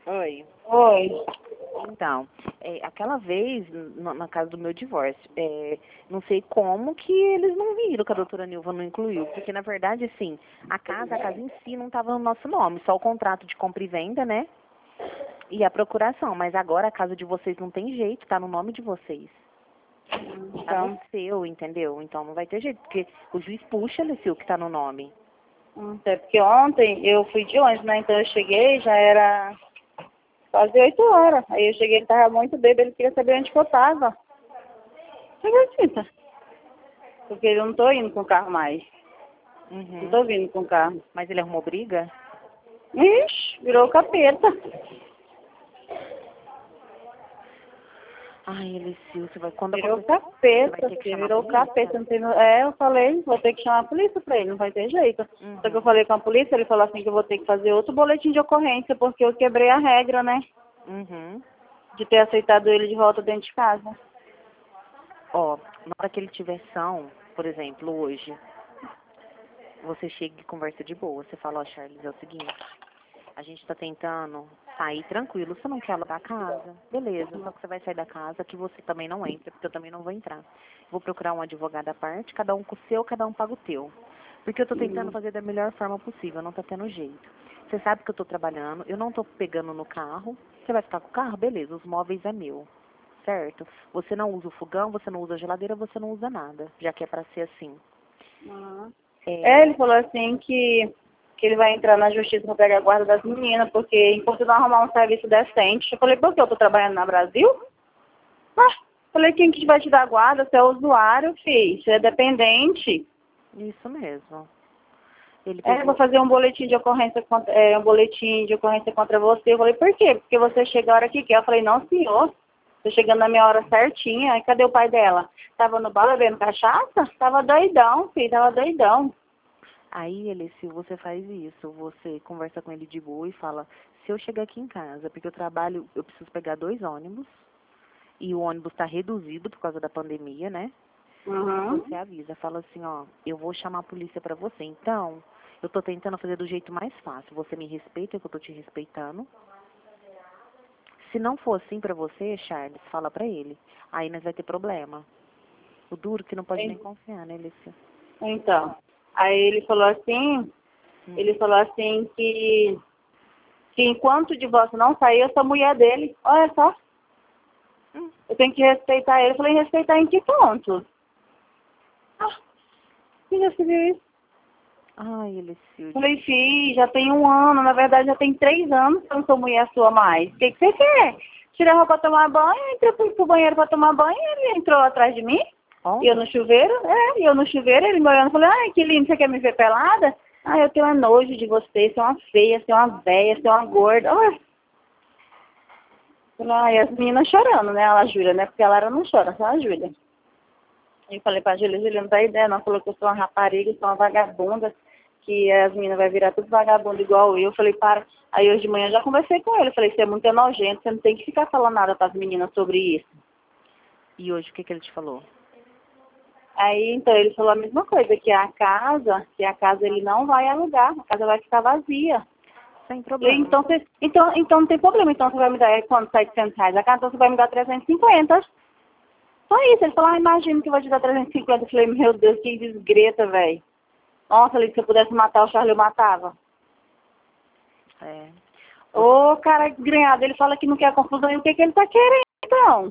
Oi. Oi. Então, aquela vez, na casa do meu divórcio, não sei como que eles não viram que a doutora Nilva não incluiu, porque na verdade, assim, a casa em si não estava no nosso nome, só o contrato de compra e venda, né? E a procuração, mas agora a casa de vocês não tem jeito, tá no nome de vocês. Tá no seu, entendeu? Então não vai ter jeito, porque o juiz puxa, Lecil, que tá no nome. Até porque ontem eu fui de ônibus, né? Então eu cheguei, já era quase 8 horas. Aí eu cheguei, ele tava muito bêbado, ele queria saber onde que eu tava. Você acredita? Porque eu não tô indo com o carro mais. Uhum. Não tô vindo com o carro. Mas ele arrumou briga? Ixi, virou capeta. Ai, Lecil, você vai... Quando Virou acontecer... capeta, Você vai ter que chamar a virou polícia? capeta. Não tem... eu falei, vou ter que chamar a polícia pra ele, não vai ter jeito. Uhum. Só que eu falei com a polícia, ele falou assim que eu vou ter que fazer outro boletim de ocorrência, porque eu quebrei a regra, né? Uhum. De ter aceitado ele de volta dentro de casa. Ó, na hora que ele tiver são, por exemplo, hoje, você chega e conversa de boa. Você fala, ó, Charles, é o seguinte, a gente tá tentando sair tranquilo. Você não quer alugar a casa? Beleza, só que você vai sair da casa que você também não entra, porque eu também não vou entrar. Vou procurar um advogado à parte, cada um com o seu, cada um paga o teu. Porque eu tô tentando fazer da melhor forma possível, não tá tendo jeito. Você sabe que eu tô trabalhando, eu não tô pegando no carro. Você vai ficar com o carro? Beleza, os móveis é meu. Certo? Você não usa o fogão, você não usa a geladeira, você não usa nada, já que é pra ser assim. Uhum. Ele falou assim que ele vai entrar na justiça para pegar a guarda das meninas, porque enquanto não arrumar um serviço decente. Eu falei, por que eu tô trabalhando no Brasil? Falei, quem que vai te dar guarda? Você é usuário, filho, você é dependente. Isso mesmo. Ele Eu vou fazer um boletim de ocorrência contra você. Eu falei, por quê? Porque você chega a hora que quer. Eu falei, não, senhor. Tô chegando na minha hora certinha. Aí cadê o pai dela? Tava no bar bebendo cachaça? Tava doidão, filho, tava doidão. Aí, ele, se você faz isso, você conversa com ele de boa e fala, se eu chegar aqui em casa, porque eu trabalho, eu preciso pegar 2 ônibus, e o ônibus está reduzido por causa da pandemia, né? Uhum. Você avisa, fala assim, ó, eu vou chamar a polícia pra você. Então, eu tô tentando fazer do jeito mais fácil. Você me respeita, que eu tô te respeitando. Se não for assim pra você, Charles, fala pra ele. Aí nós vai ter problema. O duro que não pode nem confiar, né, Alicia? Então, aí ele falou assim que enquanto o divórcio não sair, eu sou mulher dele. Olha só. Eu tenho que respeitar ele. Eu falei, respeitar em que ponto? Você já se viu isso? Ai, Alicia. Falei, filho, já tem 1 ano, na verdade já tem 3 anos que eu não sou mulher sua mais. O que você quer? Tirar a roupa pra tomar banho, entrei pro banheiro pra tomar banho, ele entrou atrás de mim. Oh. E eu no chuveiro, ele me olhando, falei, ai, que lindo, você quer me ver pelada? Ai, eu tenho um nojo de você, você é uma feia, você é uma véia, você é uma gorda. Ai, as meninas chorando, né? Ela jura, né? Porque a Lara não chora, só a Júlia. Eu falei pra Júlia não dá ideia, não. Falou que eu sou uma rapariga, sou uma vagabunda, que as meninas vai virar tudo vagabundo igual eu. Eu falei, para. Aí hoje de manhã eu já conversei com ele. Eu falei, você é muito nojento, você não tem que ficar falando nada pras meninas sobre isso. E hoje o que ele te falou? Aí, então, ele falou a mesma coisa, que a casa ele não vai alugar, a casa vai ficar vazia. Sem problema. Então não tem problema, então você vai me dar, quanto? R$700 a casa, então você vai me dar 350. Só isso, ele falou, imagina que eu vou te dar 350. Eu falei, meu Deus, que desgreta, velho. Nossa, ele, se eu pudesse matar o Charlie, eu matava. Ô, cara granhado, ele fala que não quer confusão, e o que ele tá querendo, então?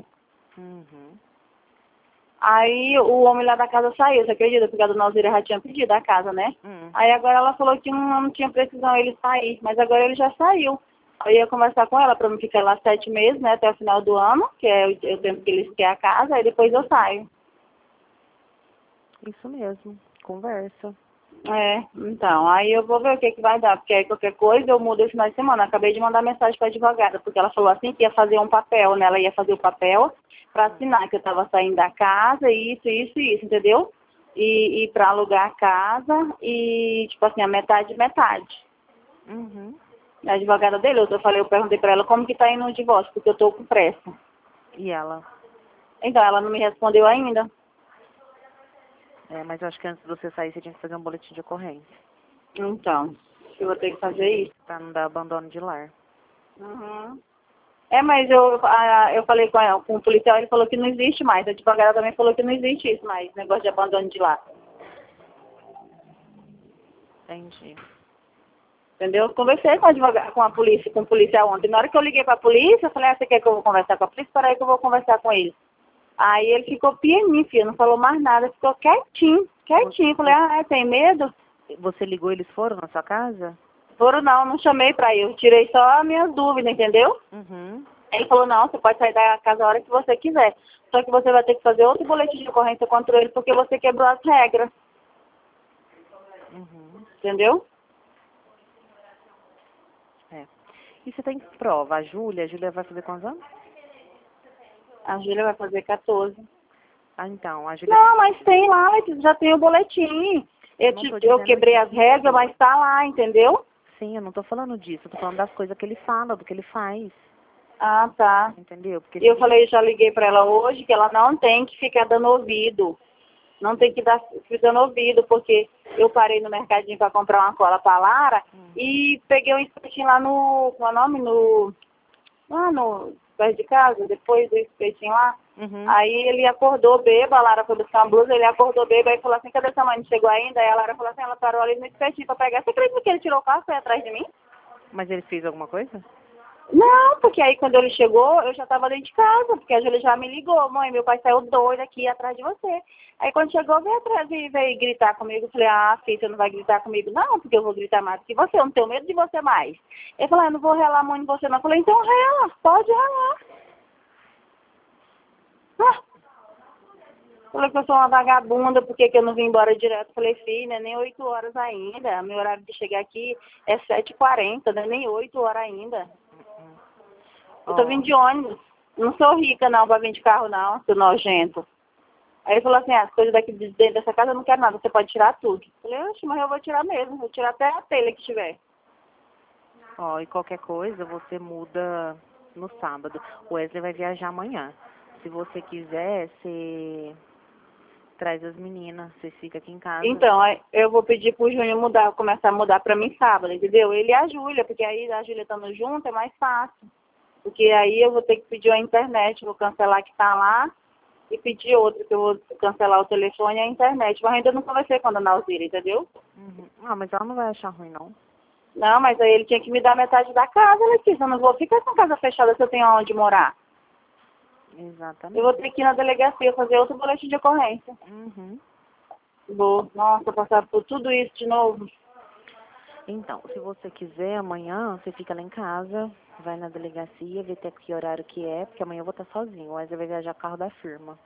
Aí o homem lá da casa saiu, você acredita? Porque a dona Alzira já tinha pedido a casa, né? Aí agora ela falou que não tinha precisão ele sair, mas agora ele já saiu. Eu ia conversar com ela para não ficar lá 7 meses, né? Até o final do ano, que é o tempo que eles querem a casa, aí depois eu saio. Isso mesmo, conversa. Então, aí eu vou ver o que vai dar, porque aí qualquer coisa eu mudo esse final de semana. Acabei de mandar mensagem para a advogada, porque ela falou assim que ia fazer um papel, né? Ela ia fazer o papel para assinar que eu estava saindo da casa, isso, entendeu? E para alugar a casa e, tipo assim, a metade. A advogada dele, eu perguntei para ela como que tá indo o divórcio, porque eu tô com pressa. E ela? Então, ela não me respondeu ainda. Mas eu acho que antes de você sair, você tinha que fazer um boletim de ocorrência. Então, eu vou ter que fazer isso. Pra não dar abandono de lar. Uhum. Mas eu falei com o policial, ele falou que não existe mais. A advogada também falou que não existe isso mais, negócio de abandono de lar. Entendi. Entendeu? Eu conversei com a advogada, com o policial ontem. Na hora que eu liguei pra polícia, eu falei, você quer que eu vou conversar com a polícia? Espera aí que eu vou conversar com ele. Aí ele ficou pianinho, filho, não falou mais nada, ficou quietinho. Eu falei, tem medo? Você ligou, eles foram na sua casa? Foram não chamei pra ir, eu tirei só as minhas dúvidas, entendeu? Uhum. Aí ele falou, não, você pode sair da casa a hora que você quiser. Só que você vai ter que fazer outro boletim de ocorrência contra ele porque você quebrou as regras. Uhum. Entendeu? É. E você tem prova? A Júlia vai fazer quantos anos? A Júlia vai fazer 14. Ah, então, a Júlia... Não, mas tem lá, já tem o boletim. Eu quebrei as regras, mas tá lá, entendeu? Sim, eu não tô falando disso, eu tô falando das coisas que ele fala, do que ele faz. Ah, tá. Entendeu? Porque Eu falei, já liguei pra ela hoje, que ela não tem que ficar dando ouvido. Não tem que ficar dando ouvido, porque eu parei no mercadinho pra comprar uma cola pra Lara e peguei um espetinho lá no... Qual é o nome? Lá no... perto de casa, depois do espetinho lá. Uhum. Aí ele acordou bêbado, a Lara foi buscar uma blusa, ele acordou bêbado, aí falou assim, cadê sua mãe? Não chegou ainda? Aí a Lara falou assim, ela parou ali no espetinho pra pegar. Você acredita que ele tirou o carro e foi atrás de mim? Mas ele fez alguma coisa? Não, porque aí quando ele chegou, eu já estava dentro de casa, porque a Júlia já me ligou, mãe, meu pai saiu doido aqui atrás de você. Aí quando chegou, veio atrás e veio gritar comigo. Eu falei, filha, você não vai gritar comigo? Não, porque eu vou gritar mais do que você, eu não tenho medo de você mais. Ele falou, eu não vou relar a mão em você não. Eu falei, então rela, pode relar. Falei que eu sou uma vagabunda, porque que eu não vim embora direto. Falei, filha, nem 8 horas ainda. Meu horário de chegar aqui é 7h40, não é nem 8 horas ainda. Eu tô vindo de ônibus. Não sou rica, não, pra vir de carro, não, seu nojento. Aí ele falou assim, as coisas daqui de dentro dessa casa eu não quero nada, você pode tirar tudo. Eu falei, oxe, mas eu vou tirar mesmo, vou tirar até a telha que tiver. E qualquer coisa você muda no sábado. O Wesley vai viajar amanhã. Se você quiser, você traz as meninas, você fica aqui em casa. Então, aí eu vou pedir pro Júnior mudar, começar a mudar pra mim sábado, entendeu? Ele e a Júlia, porque aí a Júlia estando junto é mais fácil. Porque aí eu vou ter que pedir a internet, vou cancelar que tá lá e pedir outra, que eu vou cancelar o telefone e a internet. Mas ainda não conversei com a dona Alzira, entendeu? Uhum. Mas ela não vai achar ruim, não. Não, mas aí ele tinha que me dar metade da casa, Letícia. Eu não vou ficar com a casa fechada se eu tenho onde morar. Exatamente. Eu vou ter que ir na delegacia fazer outro boletim de ocorrência. Uhum. Vou. Nossa, passar por tudo isso de novo. Então, se você quiser, amanhã você fica lá em casa, vai na delegacia, vê até que horário que é, porque amanhã eu vou estar sozinho. O Wesley vai viajar com o carro da firma.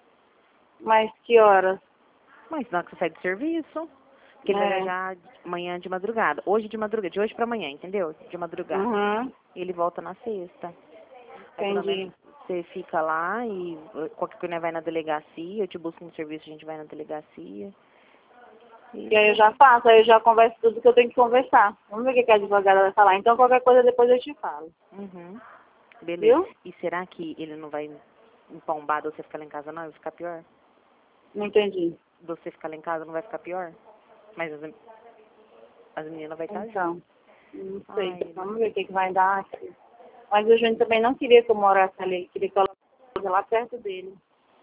Mas que horas? Mas na hora que você sai do serviço, porque ele vai viajar amanhã de madrugada. Hoje de madrugada, de hoje pra amanhã, entendeu? De madrugada. Uhum. Ele volta na sexta. Aí, pelo Entendi. menos, você fica lá e qualquer coisa vai na delegacia, eu te busco no serviço, a gente vai na delegacia. E aí eu já faço, aí eu já converso tudo que eu tenho que conversar. Vamos ver o que a advogada vai falar. Então qualquer coisa depois eu te falo. Uhum. Beleza. Viu? E será que ele não vai empombar de você ficar lá em casa, não? Vai ficar pior? Não entendi. De você ficar lá em casa não vai ficar pior? Mas as meninas vão estar junto. Então, não sei. Ai, Vamos ver o que vai dar. Mas o Júnior também não queria que eu morasse ali. Ele queria que eu morasse lá perto dele.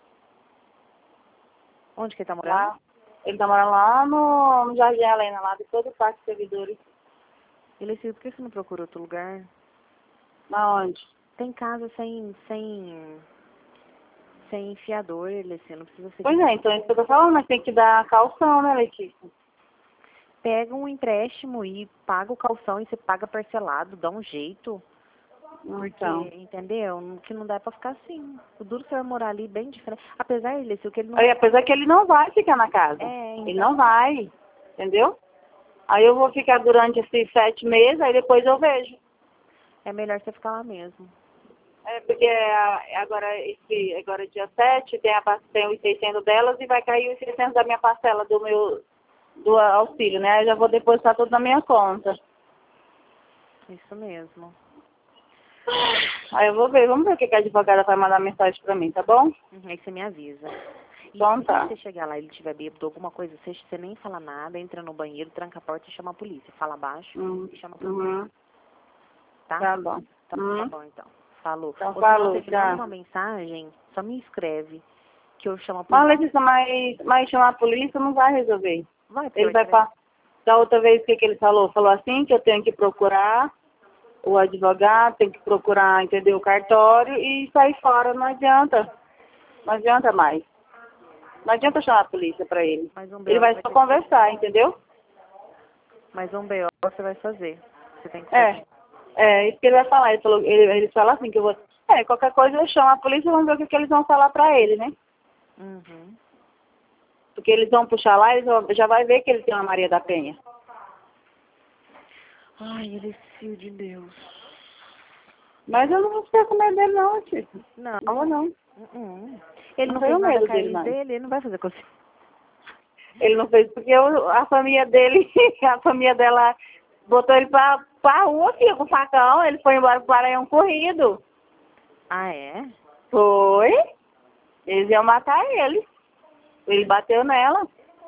onde que ele tá morando? Lá. Ele tá morando lá no Jardim Helena, lá de todo o parque de servidores. Ele disse, por que você não procura outro lugar? Na onde? Tem casa sem enfiador, ele assim, não precisa ser... Pois é, então é isso que eu tô falando, mas tem que dar calção, né, Letícia? Pega um empréstimo e paga o calção e você paga parcelado, dá um jeito. Porque, Então. entendeu? Que não dá pra ficar assim. O duro você vai morar ali bem diferente. Apesar dele, se o que ele não... Aí, apesar que ele não vai ficar na casa. Então... Ele não vai, entendeu? Aí eu vou ficar durante esses 7 meses, aí depois eu vejo. É melhor você ficar lá mesmo. Porque agora dia 7 tem os 600 delas e vai cair os 600 da minha parcela do auxílio, né? Eu já vou depositar tudo na minha conta. Isso mesmo. Aí eu vou ver, vamos ver o que a advogada vai mandar mensagem pra mim, tá bom? Aí você me avisa. E Então se tá. você chegar lá e ele tiver bêbado, alguma coisa, você nem fala nada, entra no banheiro, tranca a porta e chama a polícia. Fala baixo e chama a polícia. Uhum. Tá? Tá bom. Tá bom, então. Falou. Então, Ou se falou, você tiver tchau. uma mensagem, só me escreve, que eu chamo a Mas, polícia. Letícia, mas chamar a polícia não vai resolver. Vai, porque Ele vai falar. Da outra vez, o que ele falou? Falou assim que eu tenho que procurar o advogado, tenho que procurar, entendeu, o cartório e sair fora. Não adianta. Não adianta mais. Não adianta chamar a polícia pra ele. Mais um Ele BO vai vai só ter que conversar, entendeu? Mais um BO você vai fazer. Você tem que fazer. Isso que ele vai falar. Ele fala assim que eu vou... qualquer coisa eu chamo a polícia e vamos ver o que eles vão falar pra ele, né? Uhum. Porque eles vão puxar lá, já vai ver que ele tem uma Maria da Penha. Ai, ele é filho de Deus. Mas eu não vou ficar com medo dele não, Tito. Não. Não vou não. Ele não tenho fez nada medo com a dele, ex não. dele, ele não vai fazer com você. Ele não fez porque a família dele, a família dela botou ele pra rua, filho, com o facão. Ele foi embora pro Maranhão corrido. Ah, é? Foi. Eles iam matar ele. Ele bateu nela.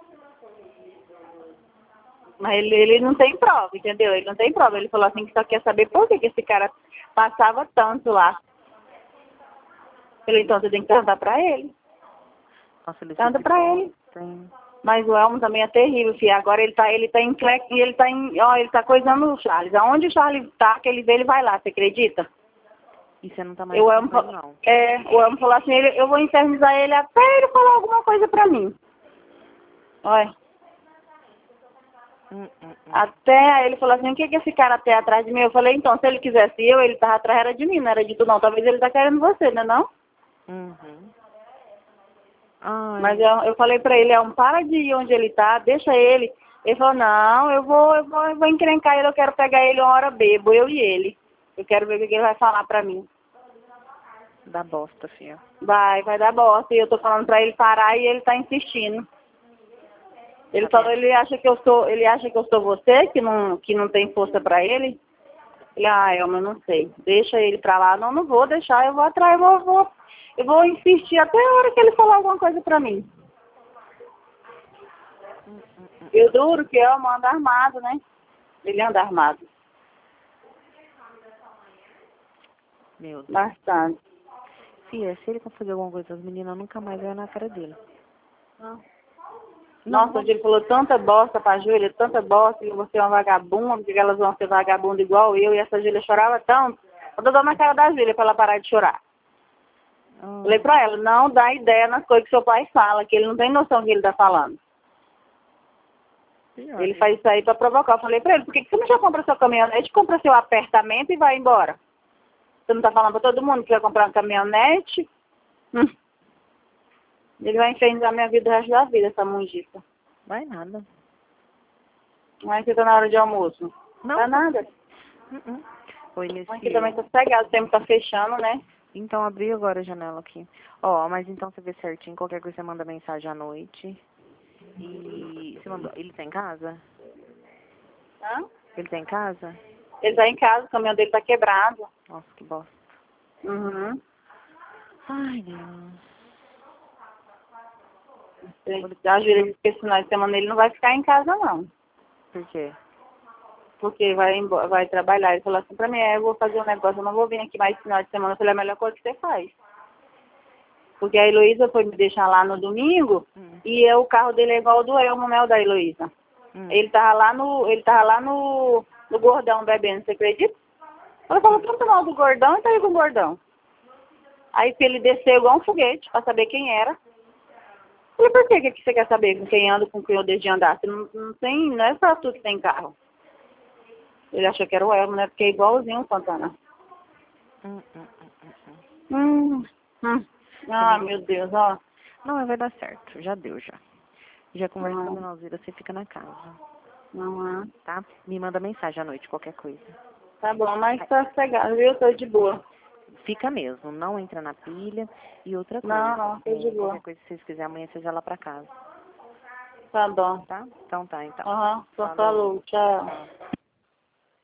Mas ele não tem prova, entendeu? Ele não tem prova. Ele falou assim que só quer saber por que esse cara passava tanto lá. Falei, então você tem que perguntar pra ele. Nossa, ele Pergunta pra ele. tem... Mas o Elmo também é terrível, filho. Agora ele tá ele tá coisando o Charles. Aonde o Charles tá, que ele vê, ele vai lá, você acredita? E você não tá mais O Elmo, com ele, não. o Elmo falou assim, eu vou infernizar ele até ele falar alguma coisa pra mim. Olha. Até aí ele falou assim, o que esse cara tem atrás de mim? Eu falei, então, se ele quisesse ele tava atrás era de mim, não era de tu não. Talvez ele tá querendo você, né não? Uhum. Ai. Mas eu falei pra ele, para de ir onde ele tá, deixa ele. Ele falou, não, eu vou encrencar ele, eu quero pegar ele uma hora bebo, eu e ele. Eu quero ver o que ele vai falar pra mim. Dá bosta, filha. Vai dar bosta. E eu tô falando pra ele parar e ele tá insistindo. Ele falou, ele acha que eu sou você, que não tem força pra ele. Ele, Elma, eu não sei. Deixa ele pra lá. Não vou deixar, eu vou atrás, eu vou insistir até a hora que ele falar alguma coisa pra mim. E o duro que Elma anda armado, né? Ele anda armado. Meu Deus. Bastante. Fia, se ele conseguir alguma coisa, as meninas nunca mais vai na cara dele. Nossa, hoje ele falou tanta bosta pra Júlia, tanta bosta, que você é uma vagabunda, porque elas vão ser vagabundas igual eu, e essa Júlia chorava tanto. Eu tô dando na cara da Júlia pra ela parar de chorar. Falei pra ela, não dá ideia nas coisas que seu pai fala, que ele não tem noção do que ele tá falando. Ele faz isso aí pra provocar. Eu falei pra ele, por que você não já compra seu caminhonete, compra seu apartamento e vai embora? Você não tá falando pra todo mundo que vai comprar um caminhonete? Ele vai infernizar minha vida o resto da vida, essa mungita. Vai nada. Mas você tá na hora de almoço? Não. Tá nada. Oi, minha Aqui filha. também tá cegado, o tempo tá fechando, né? Então, abri agora a janela aqui. Ó, mas então você vê certinho, qualquer coisa você manda mensagem à noite. E você mandou, ele tá em casa? Hã? Ele tá em casa? Ele tá em casa, o caminhão dele tá quebrado. Nossa, que bosta. Ai, Deus. A Júlia disse que esse final de semana ele não vai ficar em casa, não. Por quê? Porque vai trabalhar. Ele falou assim pra mim, eu vou fazer um negócio, eu não vou vir aqui mais final de semana. Eu falei, a melhor coisa que você faz. Porque a Heloísa foi me deixar lá no domingo e o carro dele é igual ao do Elmo, né, o da Heloísa. Ele tava lá no Gordão bebendo, você acredita? Ela falou tanto mal do Gordão e tá aí com o Gordão. Aí ele desceu igual um foguete pra saber quem era. Eu falei, por que você quer saber com quem anda, com quem eu deixo de andar? Você não é só tu que tem carro. Ele achou que era o Elmo, né? Porque é igualzinho o Santana. Meu Deus, ó. Não, mas vai dar certo. Já deu, já. Já conversa com a Dona Alzira, você fica na casa. Tá? Me manda mensagem à noite, qualquer coisa. Tá bom, mas tá cegado, viu? Tô de boa. Fica mesmo, não entra na pilha. E outra coisa. Não, tô de boa. Qualquer coisa que vocês quiserem, amanhã vocês vão lá pra casa. Tá bom. Tá? Então tá, então. Só falou. Tchau.